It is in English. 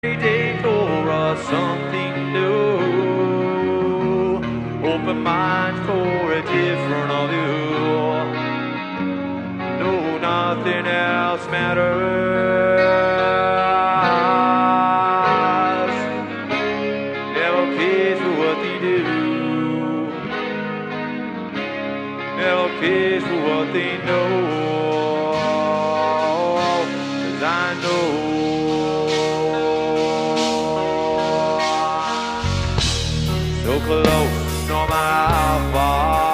day for us something new. Open mind for a different view. No, nothing else matters. Never cares for what they do. Never cares for what they know. 'Cause I know. So close, no matter how far.